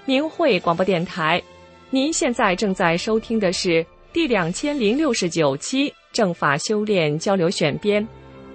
明慧广播电台。您现在正在收听的是第2069期正法修炼交流选编。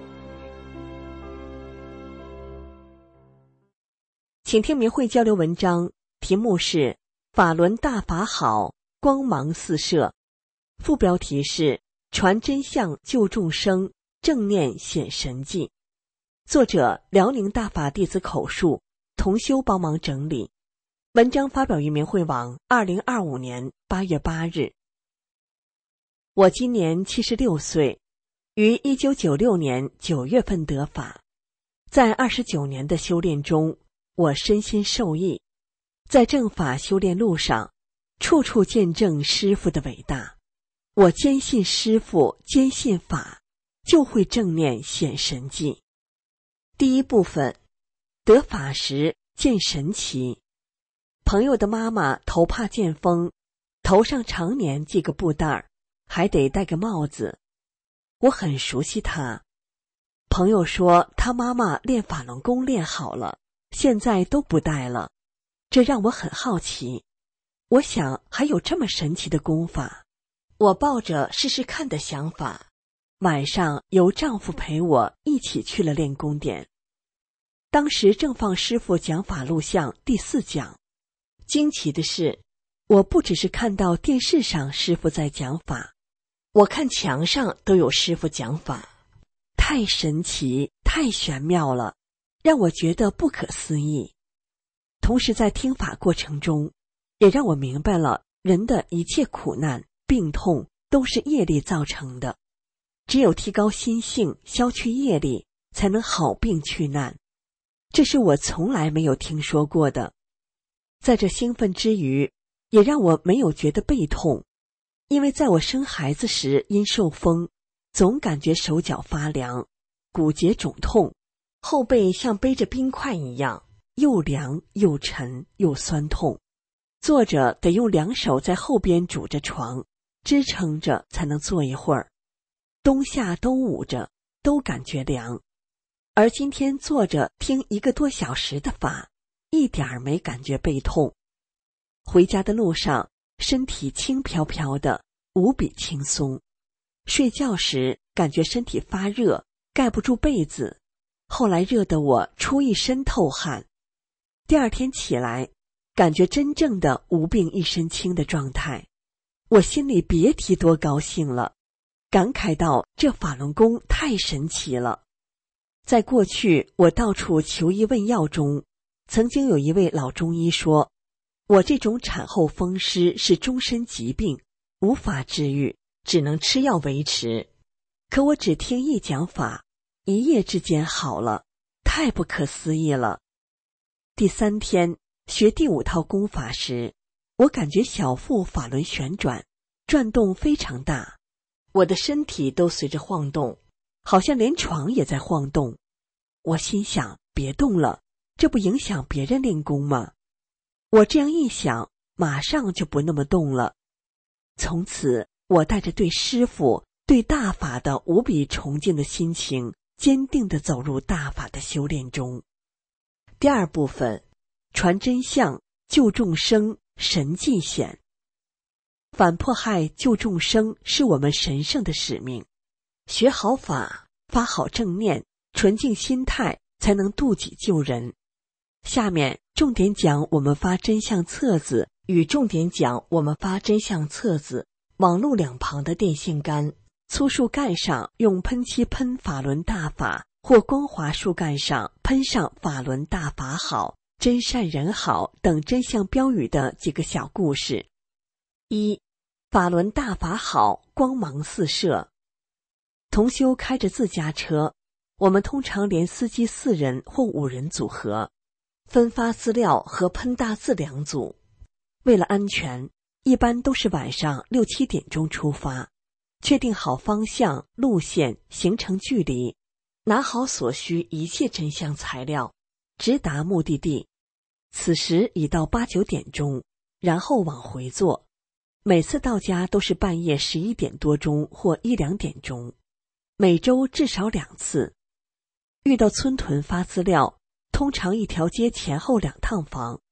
请听明慧交流文章，题目是法轮大法好，光芒四射，副标题是传真相救众生，正念显神迹。作者辽宁大法弟子口述，同修帮忙整理。文章发表于明慧网2025年8月8日。我今年76岁，于1996年9月份得法。在29年的修炼中，我身心受益，在正法修炼路上，处处见证师父的伟大。我坚信师父，坚信法，就会正念显神迹。第一部分，得法时见神奇。朋友的妈妈头怕见风，头上常年系个布袋儿，还得戴个帽子。我很熟悉她。朋友说她妈妈练法轮功练好了，现在都不戴了，这让我很好奇。我想还有这么神奇的功法，我抱着试试看的想法，晚上由丈夫陪我一起去了练功点。当时正放师父讲法录像第4讲。惊奇的是，我不只是看到电视上师父在讲法，我看墙上都有师父讲法，太神奇，太玄妙了，让我觉得不可思议。同时在听法过程中，也让我明白了人的一切苦难、病痛都是业力造成的，只有提高心性，消去业力，才能好病去难。这是我从来没有听说过的。在这兴奋之余，也让我没有觉得背痛，因为在我生孩子时因受风，总感觉手脚发凉，骨节肿痛，后背像背着冰块一样，又凉又沉又酸痛，坐着得用2手在后边拄着床，支撑着才能坐一会儿，冬夏都捂着，都感觉凉。而今天坐着听1个多小时的法，一点儿没感觉背痛。回家的路上，身体轻飘飘的，无比轻松。睡觉时感觉身体发热，盖不住被子，后来热得我出一身透汗。第2天起来，感觉真正的无病一身轻的状态，我心里别提多高兴了，感慨到这法轮功太神奇了。在过去我到处求医问药中，曾经有一位老中医说，我这种产后风湿是终身疾病，无法治愈，只能吃药维持。可我只听一讲法，一夜之间好了，太不可思议了。第3天学第5套功法时，我感觉小腹法轮旋转，转动非常大，我的身体都随着晃动，好像连床也在晃动。我心想，别动了，这不影响别人练功吗？我这样一想，马上就不那么动了。从此，我带着对师父、对大法的无比崇敬的心情，坚定地走入大法的修炼中。第2部分，传真相，救众生，神迹显。反迫害救众生是我们神圣的使命，学好法，发好正念，纯净心态，才能度己救人。下面重点讲我们发真相册子与重点讲我们发真相册子网路两旁的电线杆，粗树干上用喷漆喷法轮大法，或光滑树干上喷上法轮大法好，真善人好等真相标语的几个小故事。1. 法轮大法好，光芒四射。同修开着自家车，我们通常连司机4人或5人组合，分发资料和喷大字2组。为了安全，一般都是晚上6、7点钟出发，确定好方向、路线、行程距离，拿好所需一切真相材料，直达目的地。此时已到8、9点钟，然后往回坐。每次到家都是半夜11点多钟或1、2点钟，每周至少2次。遇到村屯发资料，通常一条街前后2趟房，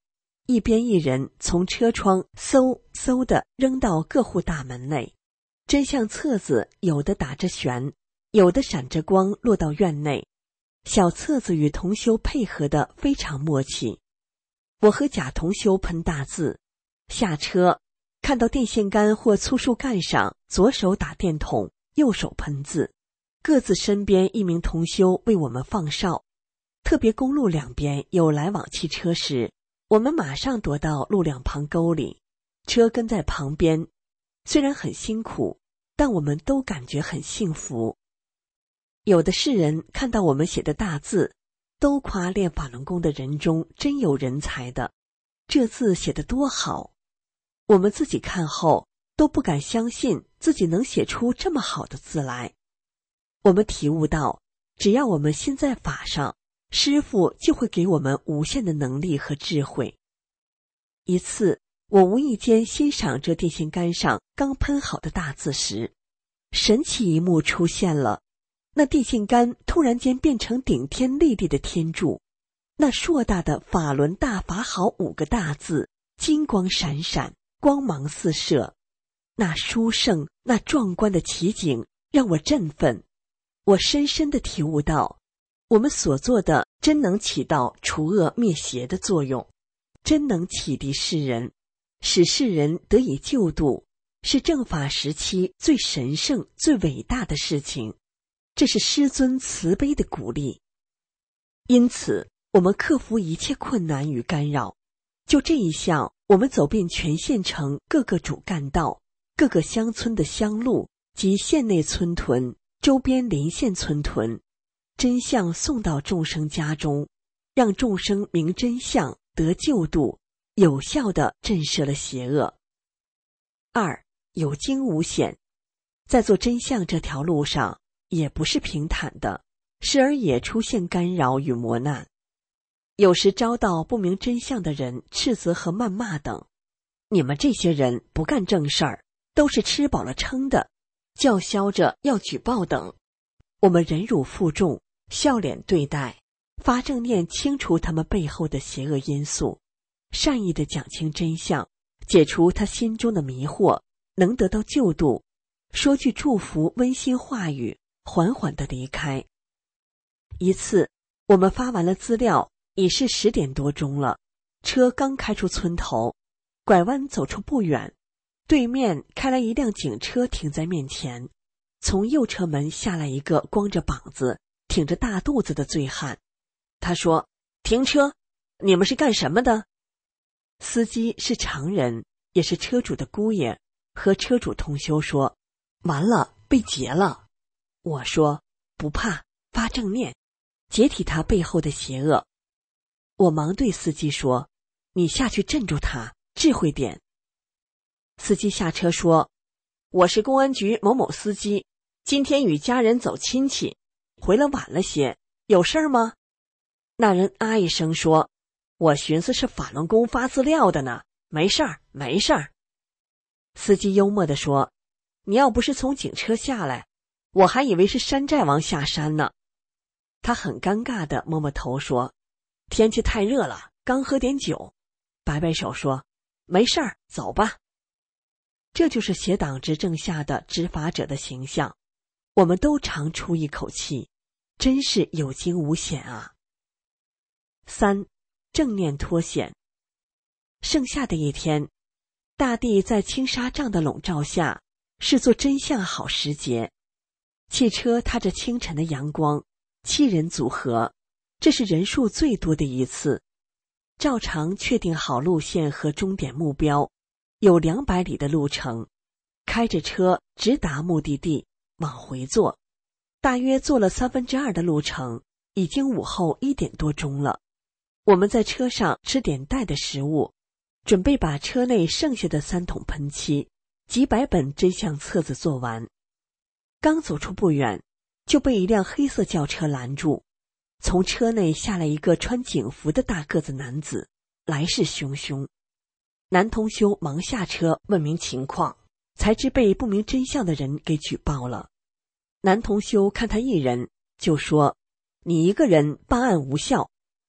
一边一人从车窗嗖嗖地扔到各户大门内。真相册子有的打着旋，有的闪着光落到院内。小册子与同修配合得非常默契。我和贾同修喷大字，下车看到电线杆或粗树干上，左手打电筒，右手喷字，各自身边一名同修为我们放哨。特别公路两边有来往汽车时，我们马上躲到路两旁沟里，车跟在旁边。虽然很辛苦，但我们都感觉很幸福。有的世人看到我们写的大字，都夸练法轮功的人中真有人才的，这字写得多好。我们自己看后都不敢相信自己能写出这么好的字来。我们体悟到，只要我们心在法上，师父就会给我们无限的能力和智慧。一次，我无意间欣赏这电线杆上刚喷好的大字时，神奇一幕出现了。那电线杆突然间变成顶天立地的天柱，那硕大的法轮大法好5个大字金光闪闪，光芒四射。那殊胜，那壮观的奇景让我振奋。我深深地体悟到，我们所做的真能起到除恶灭邪的作用，真能启迪世人，使世人得以救度，是正法时期最神圣最伟大的事情。这是师尊慈悲的鼓励。因此我们克服一切困难与干扰。就这一项，我们走遍全县城各个主干道，各个乡村的乡路及县内村屯、周边邻县村屯，真相送到众生家中，让众生明真相，得救度，有效地震慑了邪恶。2. 有惊无险。在做真相这条路上，也不是平坦的，时而也出现干扰与磨难。有时遭到不明真相的人斥责和谩骂等，你们这些人不干正事儿，都是吃饱了撑的，叫嚣着要举报等。我们忍辱负重，笑脸对待，发正念清除他们背后的邪恶因素，善意地讲清真相，解除他心中的迷惑，能得到救度，说句祝福温馨话语，缓缓地离开。一次，我们发完了资料，已是10点多钟了，车刚开出村头，拐弯走出不远，对面开来一辆警车停在面前，从右车门下来一个光着膀子挺着大肚子的醉汉。他说：停车，你们是干什么的？司机是常人，也是车主的姑爷，和车主同修说：完了，被劫了。我说：不怕，发正念，解体他背后的邪恶。我忙对司机说：你下去镇住他，智慧点。司机下车说：我是公安局某某司机，今天与家人走亲戚，回来晚了些，有事儿吗？那人啊一声说：我寻思是法轮功发资料的呢，没事儿，没事儿。司机幽默地说：你要不是从警车下来，我还以为是山寨王下山呢。他很尴尬地摸摸头说：天气太热了，刚喝点酒。摆摆手说：没事儿，走吧。这就是邪党执政下的执法者的形象。我们都长出一口气，真是有惊无险啊。3. 正念脱险。盛夏的一天，大地在青纱帐的笼罩下，是做真相好时节。汽车踏着清晨的阳光，7人组合，这是人数最多的一次。照常确定好路线和终点目标，有200里的路程，开着车直达目的地，往回坐。大约坐了2/3的路程，已经午后1点多钟了。我们在车上吃点带的食物，准备把车内剩下的3桶喷漆、几百本真相册子做完。刚走出不远，就被一辆黑色轿车拦住，从车内下来一个穿警服的大个子男子，来势汹汹。男同修忙下车问明情况，才知被不明真相的人给举报了。男同修看他一人，就说：你一个人办案无效。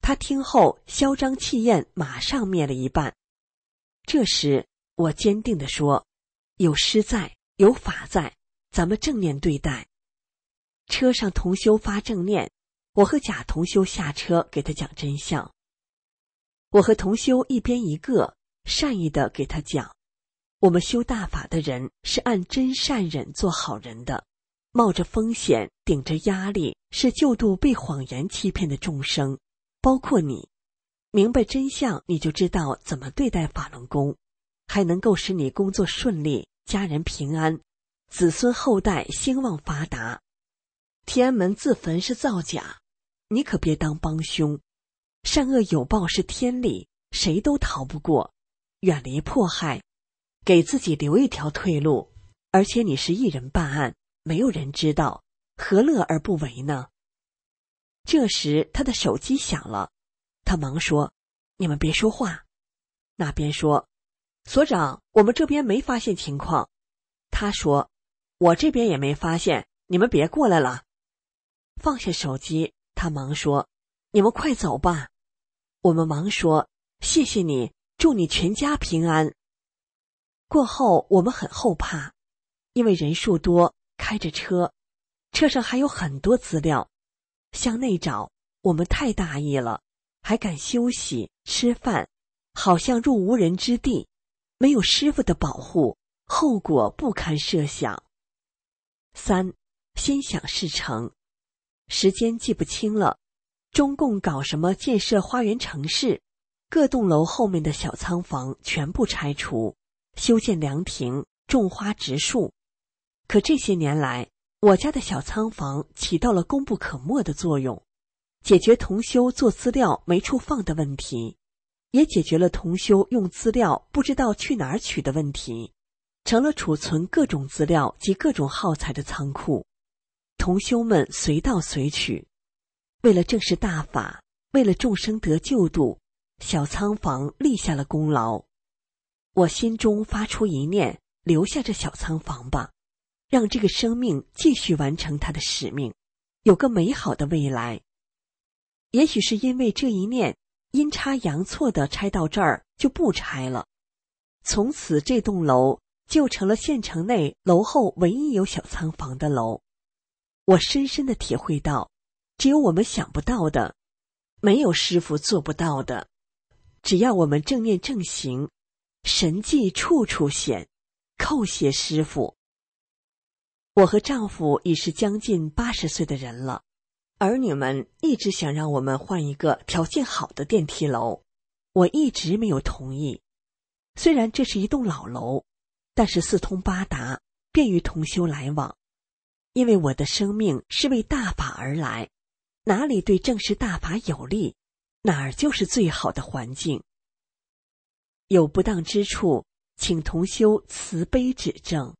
他听后嚣张气焰马上灭了一半。这时我坚定地说，有师在，有法在，咱们正念对待。车上同修发正念，我和贾同修下车给他讲真相。我和同修一边一个，善意地给他讲，我们修大法的人是按真善忍做好人的，冒着风险，顶着压力，是救度被谎言欺骗的众生，包括你。明白真相，你就知道怎么对待法轮功，还能够使你工作顺利，家人平安，子孙后代兴旺发达。天安门自焚是造假，你可别当帮凶。善恶有报是天理，谁都逃不过。远离迫害，给自己留一条退路。而且你是一人办案，没有人知道，何乐而不为呢？这时他的手机响了，他忙说，你们别说话。那边说，所长，我们这边没发现情况。他说，我这边也没发现，你们别过来了。放下手机，他忙说，你们快走吧。我们忙说，谢谢你，祝你全家平安。过后我们很后怕，因为人数多，开着车，车上还有很多资料，向内找，我们太大意了，还敢休息吃饭，好像入无人之地，没有师父的保护，后果不堪设想。3. 心想事成。时间记不清了，中共搞什么建设花园城市，各栋楼后面的小仓房全部拆除，修建凉亭，种花植树。可这些年来，我家的小仓房起到了功不可没的作用，解决同修做资料没处放的问题，也解决了同修用资料不知道去哪儿取的问题，成了储存各种资料及各种耗材的仓库，同修们随到随取。为了正视大法，为了众生得救度，小仓房立下了功劳。我心中发出一念，留下这小仓房吧，让这个生命继续完成它的使命，有个美好的未来。也许是因为这一念，阴差阳错地拆到这儿，就不拆了。从此这栋楼就成了县城内楼后唯一有小仓房的楼。我深深地体会到，只有我们想不到的，没有师父做不到的。只要我们正念正行，神迹处处显，叩谢师父。我和丈夫已是将近80岁的人了，儿女们一直想让我们换一个条件好的电梯楼，我一直没有同意。虽然这是一栋老楼，但是四通八达，便于同修来往。因为我的生命是为大法而来，哪里对正视大法有利，哪儿就是最好的环境。有不当之处，请同修慈悲指正。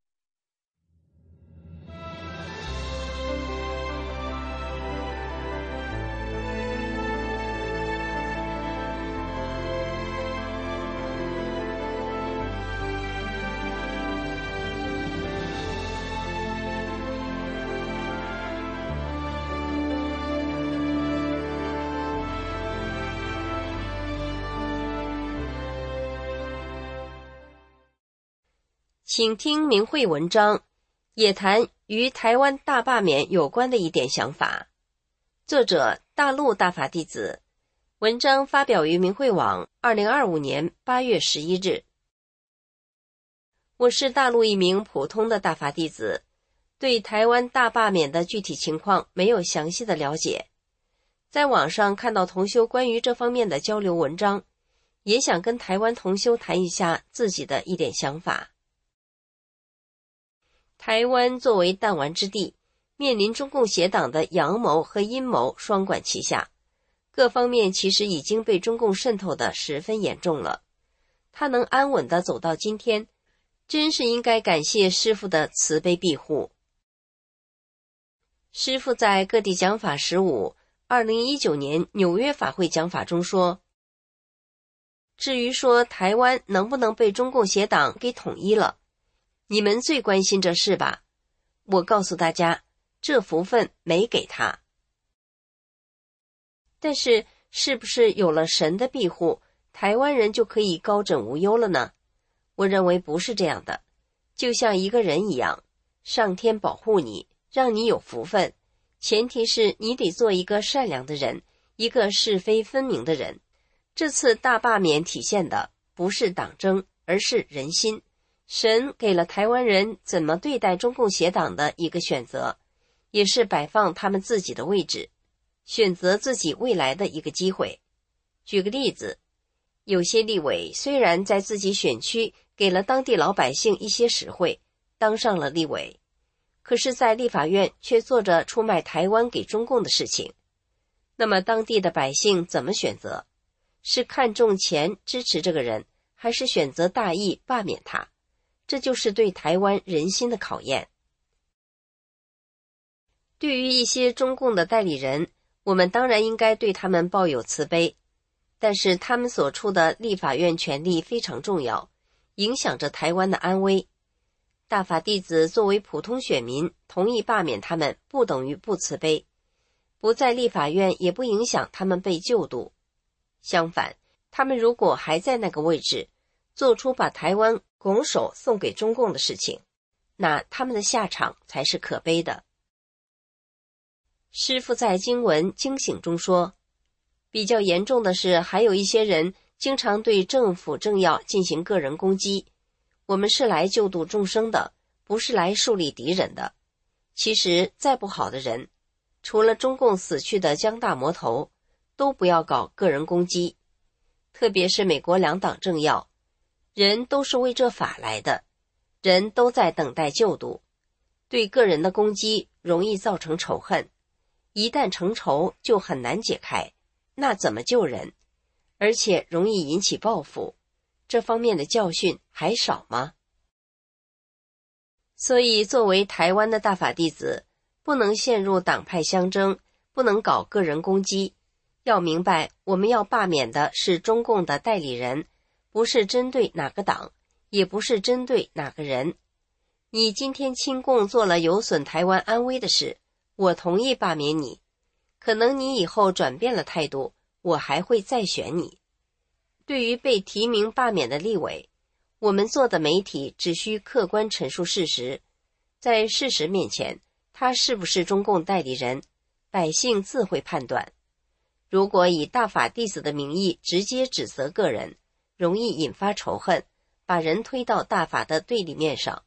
请听明慧文章，也谈与台湾大罢免有关的一点想法。作者大陆大法弟子，文章发表于明慧网2025年8月11日。我是大陆一名普通的大法弟子，对台湾大罢免的具体情况没有详细的了解。在网上看到同修关于这方面的交流文章，也想跟台湾同修谈一下自己的一点想法。台湾作为弹丸之地，面临中共邪党的阳谋和阴谋双管齐下，各方面其实已经被中共渗透得十分严重了。他能安稳地走到今天，真是应该感谢师父的慈悲庇护。师父在各地讲法15 2019年纽约法会讲法中说，至于说台湾能不能被中共邪党给统一了，你们最关心这事吧？我告诉大家，这福分没给他。但是是不是有了神的庇护，台湾人就可以高枕无忧了呢？我认为不是这样的。就像一个人一样，上天保护你，让你有福分，前提是你得做一个善良的人，一个是非分明的人。这次大罢免体现的不是党争，而是人心。神给了台湾人怎么对待中共协党的一个选择，也是摆放他们自己的位置，选择自己未来的一个机会。举个例子，有些立委虽然在自己选区给了当地老百姓一些实惠，当上了立委，可是在立法院却做着出卖台湾给中共的事情。那么当地的百姓怎么选择？是看重钱支持这个人，还是选择大义罢免他？这就是对台湾人心的考验。对于一些中共的代理人，我们当然应该对他们抱有慈悲，但是他们所处的立法院权力非常重要，影响着台湾的安危。大法弟子作为普通选民，同意罢免他们不等于不慈悲，不在立法院也不影响他们被救度。相反，他们如果还在那个位置，做出把台湾拱手送给中共的事情，那他们的下场才是可悲的。师父在经文惊醒中说，比较严重的是，还有一些人经常对政府政要进行个人攻击。我们是来救度众生的，不是来树立敌人的。其实再不好的人，除了中共死去的江大魔头，都不要搞个人攻击。特别是美国两党政要，人都是为这法来的，人都在等待救度。对个人的攻击容易造成仇恨，一旦成仇就很难解开，那怎么救人？而且容易引起报复，这方面的教训还少吗？所以作为台湾的大法弟子，不能陷入党派相争，不能搞个人攻击。要明白，我们要罢免的是中共的代理人，不是针对哪个党，也不是针对哪个人。你今天亲共做了有损台湾安危的事，我同意罢免你。可能你以后转变了态度，我还会再选你。对于被提名罢免的立委，我们做的媒体只需客观陈述事实，在事实面前，他是不是中共代理人，百姓自会判断。如果以大法弟子的名义直接指责个人，容易引发仇恨，把人推到大法的对立面上。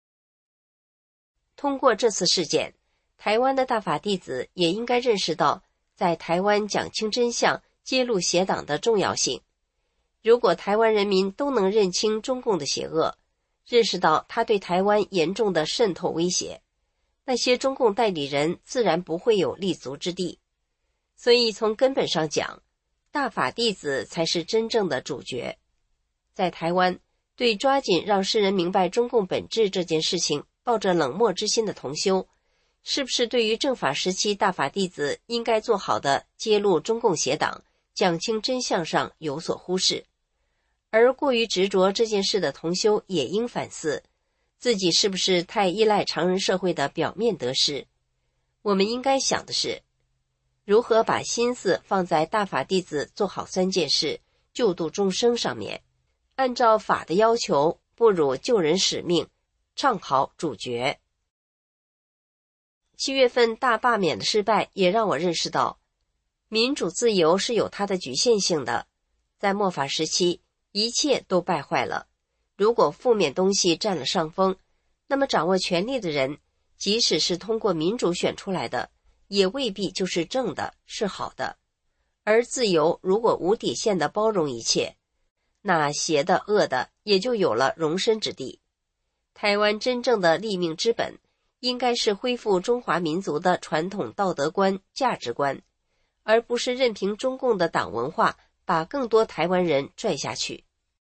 通过这次事件，台湾的大法弟子也应该认识到，在台湾讲清真相、揭露邪党的重要性。如果台湾人民都能认清中共的邪恶，认识到他对台湾严重的渗透威胁，那些中共代理人自然不会有立足之地。所以从根本上讲，大法弟子才是真正的主角。在台湾，对抓紧让世人明白中共本质这件事情抱着冷漠之心的同修，是不是对于正法时期大法弟子应该做好的揭露中共邪党、讲清真相上有所忽视？而过于执着这件事的同修也应反思，自己是不是太依赖常人社会的表面得失？我们应该想的是，如何把心思放在大法弟子做好3件事、救度众生上面，按照法的要求，不辱救人使命，唱好主角。7月份大罢免的失败也让我认识到，民主自由是有它的局限性的。在末法时期，一切都败坏了。如果负面东西占了上风，那么掌握权力的人，即使是通过民主选出来的，也未必就是正的，是好的。而自由如果无底线的包容一切，那邪的恶的也就有了容身之地。台湾真正的立命之本，应该是恢复中华民族的传统道德观、价值观，而不是任凭中共的党文化把更多台湾人拽下去。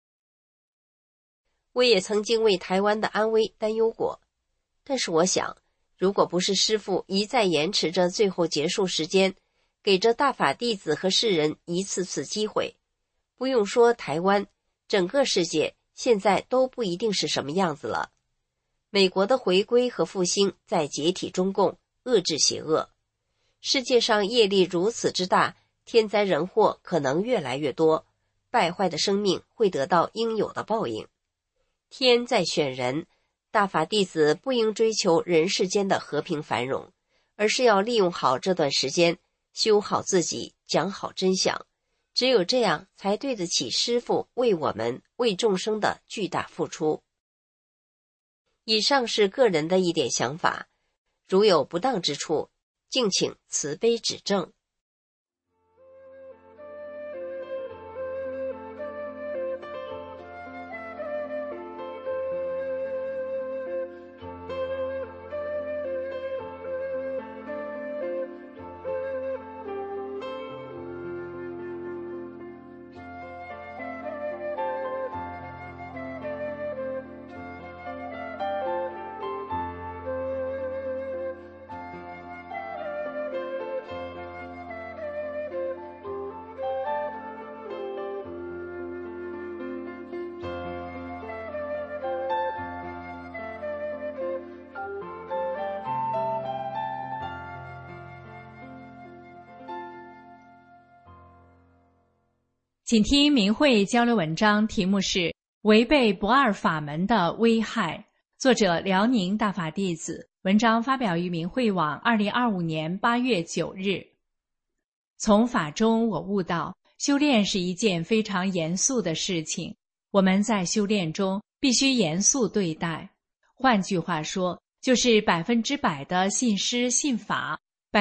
我也曾经为台湾的安危担忧过，但是我想，如果不是师父一再延迟着最后结束时间，给着大法弟子和世人一次次机会，不用说台湾，整个世界现在都不一定是什么样子了。美国的回归和复兴在解体中共，遏制邪恶。世界上业力如此之大， 天灾人祸可能越来越多，败坏的生命会得到应有的报应。天在选人，大法弟子不应追求人世间的和平繁荣，而是要利用好这段时间，修好自己，讲好真相。只有这样，才对得起师父为我们、为众生的巨大付出。以上是个人的一点想法，如有不当之处，敬请慈悲指正。 请听明慧交流文章，题目是违背不二法门的危害，作者辽宁大法弟子，文章发表于明慧网2025年8月9日。从法中我悟到，修炼是一件非常严肃的事情，我们在修炼中必须严肃对待。换句话说，就是100%的信师信法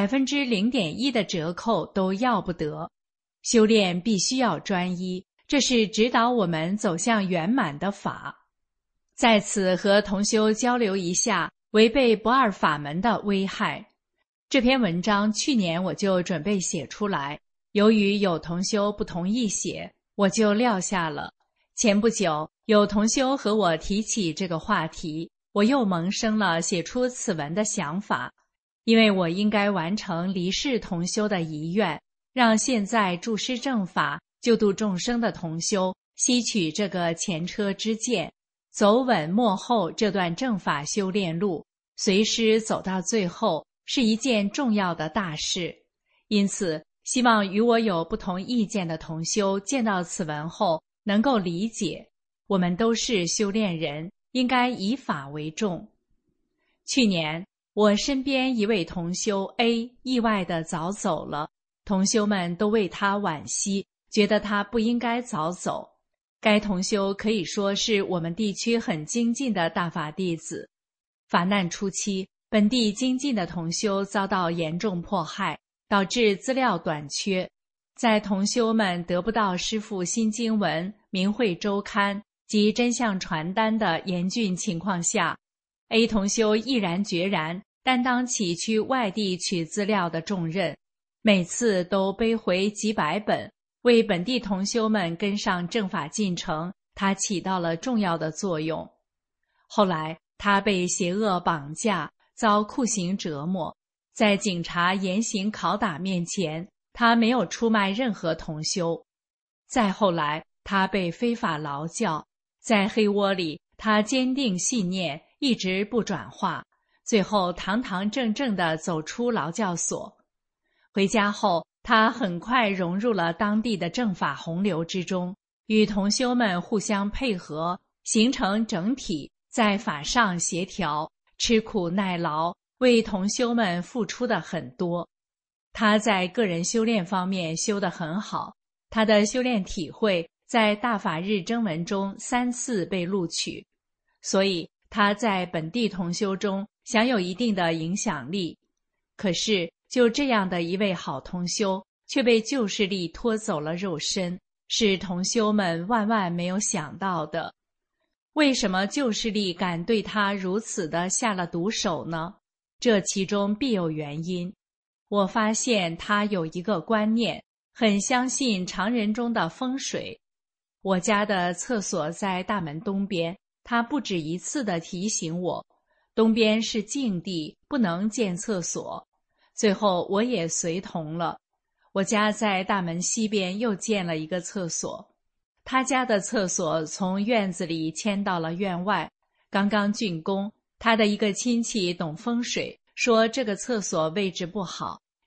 ，0.1%的折扣都要不得。修炼必须要专一，这是指导我们走向圆满的法。在此和同修交流一下违背不二法门的危害。这篇文章去年我就准备写出来，由于有同修不同意写，我就撂下了。前不久有同修和我提起这个话题，我又萌生了写出此文的想法，因为我应该完成离世同修的遗愿，让现在注师正法救度众生的同修吸取这个前车之鉴，走稳末后这段正法修炼路，随师走到最后，是一件重要的大事。因此希望与我有不同意见的同修见到此文后能够理解，我们都是修炼人，应该以法为重。去年我身边一位同修 A 意外地早走了，同修们都为他惋惜，觉得他不应该早走。该同修可以说是我们地区很精进的大法弟子。法难初期，本地精进的同修遭到严重迫害，导致资料短缺。在同修们得不到师父新经文、明慧周刊及真相传单的严峻情况下， A 同修毅然决然担当起去外地取资料的重任，每次都背回几百本，为本地同修们跟上正法进程，他起到了重要的作用。后来他被邪恶绑架，遭酷刑折磨，在警察严刑拷打面前，他没有出卖任何同修。再后来他被非法劳教，在黑窝里他坚定信念，一直不转化，最后堂堂正正地走出劳教所。回家后，他很快融入了当地的正法洪流之中，与同修们互相配合，形成整体，在法上协调，吃苦耐劳，为同修们付出的很多。他在个人修炼方面修得很好，他的修炼体会在大法日征文中3次被录取，所以他在本地同修中享有一定的影响力。可是就这样的一位好同修，却被旧势力拖走了肉身，是同修们万万没有想到的。为什么旧势力敢对他如此的下了毒手呢？这其中必有原因。我发现他有一个观念，很相信常人中的风水。我家的厕所在大门东边，他不止一次地提醒我，东边是禁地，不能建厕所。最后我也随同了。我家在大门西边又建了一个厕所，他家的厕所从院子里迁到了院外，刚刚竣工。他的一个亲戚懂风水，说这个厕所位置不好，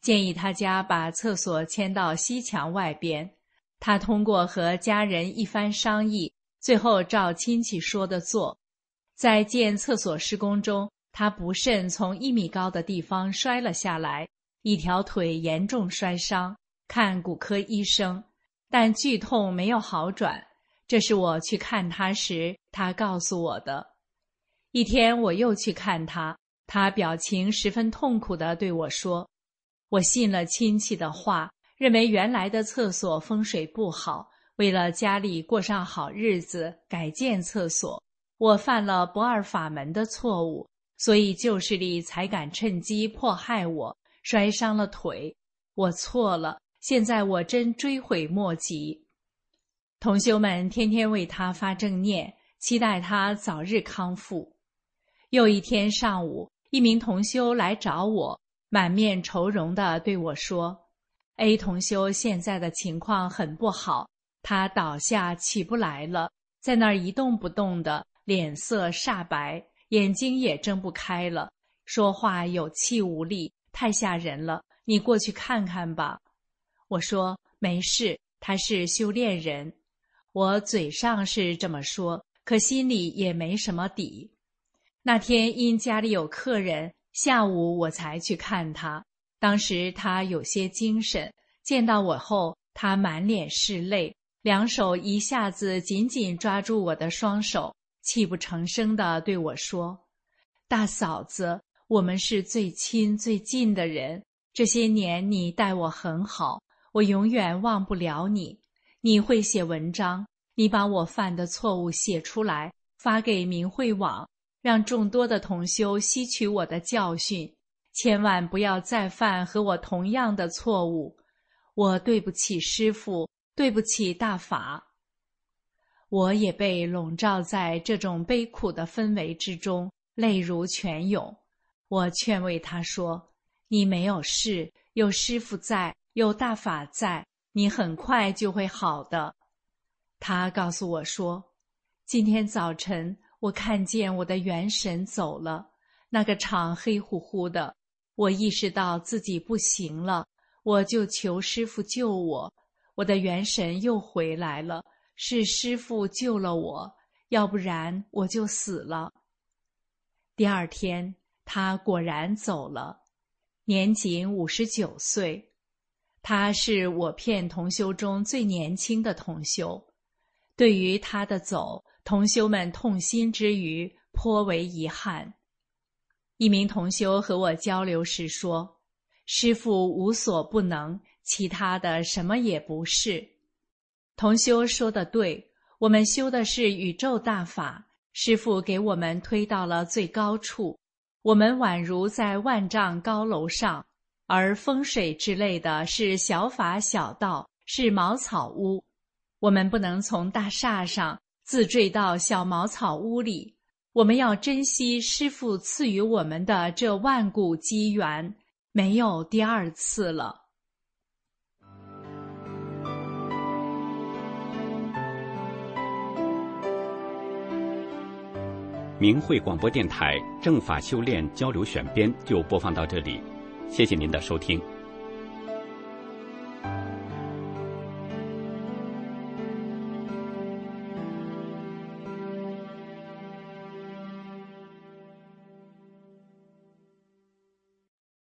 建议他家把厕所迁到西墙外边。他通过和家人一番商议，最后照亲戚说的做。在建厕所施工中，他不慎从1米高的地方摔了下来，一条腿严重摔伤，看骨科医生，但剧痛没有好转。这是我去看他时他告诉我的。一天我又去看他，他表情十分痛苦地对我说，我信了亲戚的话，认为原来的厕所风水不好，为了家里过上好日子，改建厕所。我犯了不二法门的错误，所以旧势力才敢趁机迫害我，摔伤了腿。我错了，现在我真追悔莫及。同修们天天为他发正念，期待他早日康复。又一天上午，一名同修来找我，满面愁容地对我说， A 同修现在的情况很不好，他倒下起不来了，在那儿一动不动的，脸色煞白，眼睛也睁不开了，说话有气无力，太吓人了，你过去看看吧。我说没事，他是修炼人。我嘴上是这么说，可心里也没什么底。那天因家里有客人，下午我才去看他。当时他有些精神，见到我后，他满脸是泪，两手一下子紧紧抓住我的双手，泣不成声地对我说，大嫂子，我们是最亲最近的人，这些年你待我很好，我永远忘不了你。你会写文章，你把我犯的错误写出来，发给明慧网，让众多的同修吸取我的教训，千万不要再犯和我同样的错误。我对不起师父，对不起大法。我也被笼罩在这种悲苦的氛围之中，泪如泉涌。我劝慰他说，你没有事，有师父在，有大法在，你很快就会好的。他告诉我说，今天早晨我看见我的元神走了，那个场黑乎乎的，我意识到自己不行了，我就求师父救我，我的元神又回来了，是师父救了我，要不然我就死了。第二天他果然走了，年仅59岁。他是我片同修中最年轻的同修。对于他的走，同修们痛心之余，颇为遗憾。一名同修和我交流时说，师父无所不能，其他的什么也不是。同修说得对，我们修的是宇宙大法，师父给我们推到了最高处，我们宛如在万丈高楼上，而风水之类的是小法小道，是茅草屋。我们不能从大厦上自坠到小茅草屋里，我们要珍惜师父赐予我们的这万古机缘，没有第二次了。 明慧广播电台正法修炼交流选编就播放到这里，谢谢您的收听。